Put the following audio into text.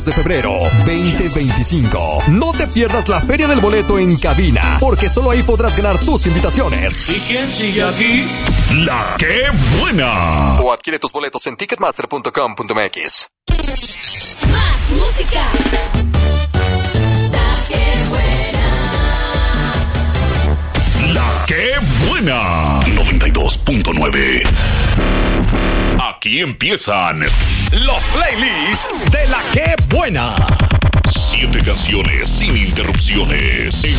de febrero 2025. No te pierdas la Feria del Boleto en cabina, porque solo ahí podrás ganar tus invitaciones. ¿Y quién sigue aquí? La Qué Buena. O adquiere tus boletos en ticketmaster.com.mx. Más música. La Qué Buena. La Qué Buena. 92.9. Aquí empiezan los playlists de La Qué Buena. 7 canciones sin interrupciones. En